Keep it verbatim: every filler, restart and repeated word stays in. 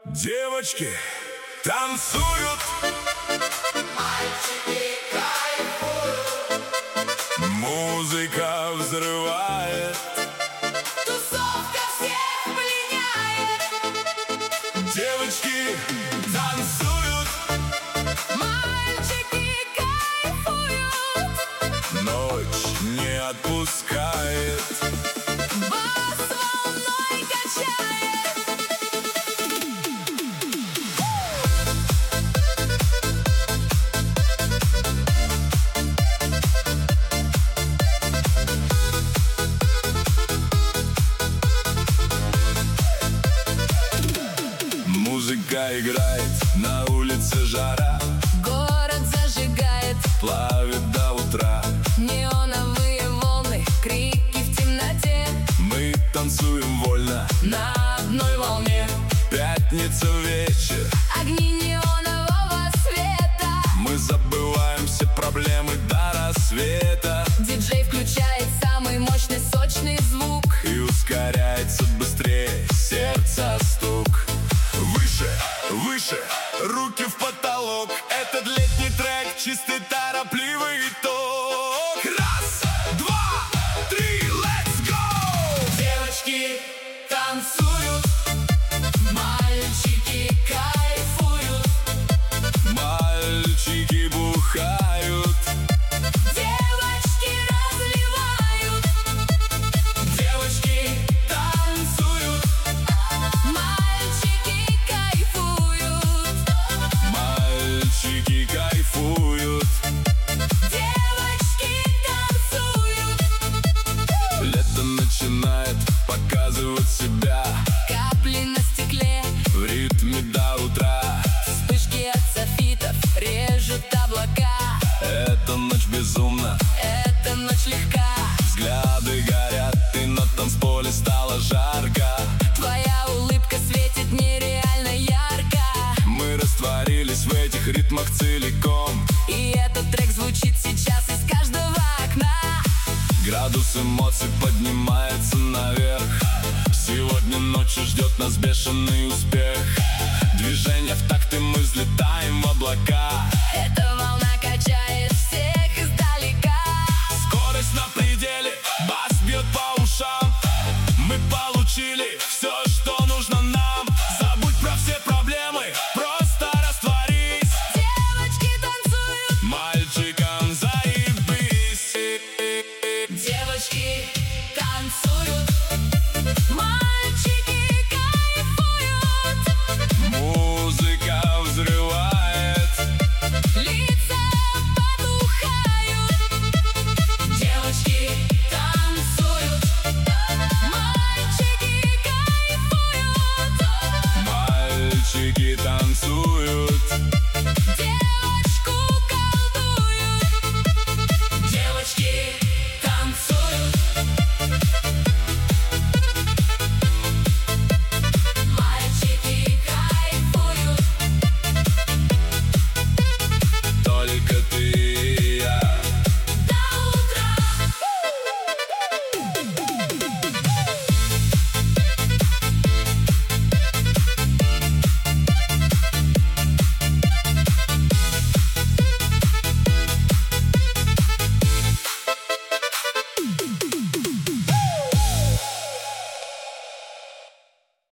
Девочки танцуют, мальчики кайфуют, музыка взрывает, тусовка всех пленяет. девочки танцуют, Мальчики кайфуют, ночь не отпускает. бас волной качает. Музыка играет, на улице жара, Город зажигает, плавит до утра. неоновые волны, крики в темноте. Мы танцуем вольно, На одной волне пятница вечер. огни неонового света. Мы забываем все проблемы до рассвета. Диджей включает самый мощный сочный звук. И ускоряется быстрее сердца стук. Выше, выше, руки в потолок. Этот летний трек, чистый торопливый итог. Раз, два, три, let's go! Девочки танцуют, мальчики кайфуют, Мальчики бухают, девочки разливают. девочки танцуют, Мальчики кайфуют, мальчики кайфуют. девочки танцуют. Лето начинает показывать себя Капли на стекле, в ритме до утра. вспышки от софитов режут облака. Эта ночь безумна, Эта ночь легка, взгляды горят, и на танцполе стало жарко. твоя улыбка светит нереально ярко. Мы растворились в этих ритмах целиком. И этот трек звучит сейчас из каждого окна. Градус эмоций поднимается наверх. Сегодня ночью ждет нас бешеный успех. Движение в такт